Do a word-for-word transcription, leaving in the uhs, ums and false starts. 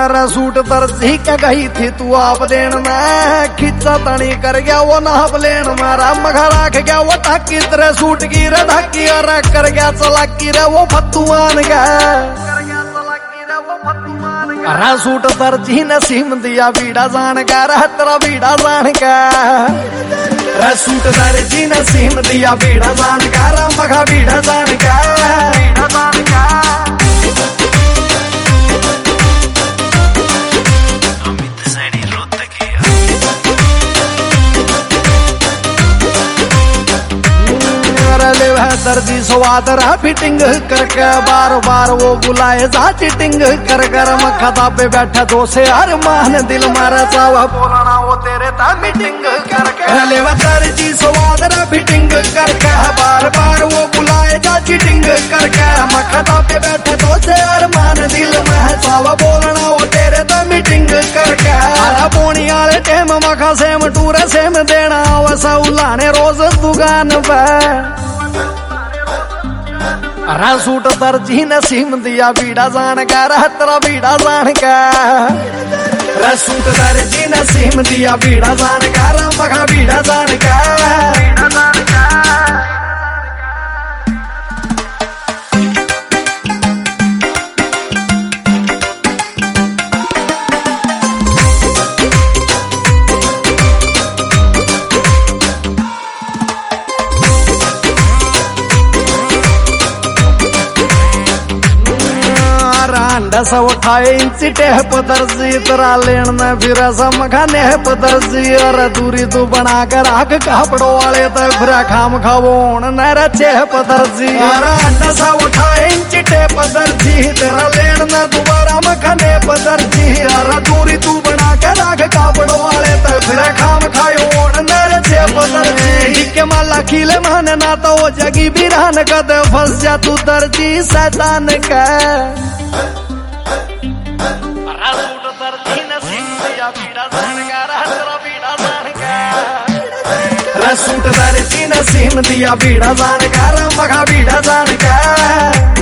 तेरा सूट दर्जी क्या गई थी तू आप देन में खिच्चा तनी कर गया वो नाप लेन मारा मखा राख गया वो टाकी तेरे सूट की रे ढाकी और कर गया चलाकी रे वो फत्तुआन का रा सूट दर्जी ने सीम दिया बीड़ा जान का रा तेरा बीड़ा जान का रा सूट दर्जी ने सीम दिया बीड़ा जान का रा मखा बीड़ा जान का बीड़ा जान का दर्जी स्वाद रहा फिटिंग करके बार बार वो बुलाए जा चिटिंग कर कर मखता पे बैठा दो से हर मान दिल मारा चावा बोलना वो तेरे ता मीटिंग करके ले दर्जी स्वाद रहा फिटिंग करके बार बार वो बुलाए जा चिटिंग करके मखता पे बैठा दो से हर मान दिल में चावा बोलना वो तेरे ता मीटिंग करके पोनी वाले टेम मखा सेम टूरे सेम देना वसा उलाने रोज दुकान पे रा सूट दर्जी ने सीम दिया बीड़ा जान का रा तेरा बीड़ा जान का रा सूट दर्जी ने सीम दिया बीड़ा जान का रा मखा बीड़ा जान का बीड़ा जान का दस उठाए इंची टेप दर्जी तेरा लेन में फिर समखाने दर्जी और दूरी तू बना कर आग कपड़ों वाले तो फिर खाम खावोन न चेप दर्जी दस उठाए इंची टेप दर्जी तेरा लेन में दोबारा मखाने दर्जी और दूरी तू बना कर आग कपड़ों वाले तो फिर खाम खाओन न चेप दर्जी के माला खिले माने ना तो वो जगी बिरान कद फंस जा तू दर्जी सैतान का सूट दर्जी ने सीम दिया बीड़ा जान का मखा बीड़ा जान का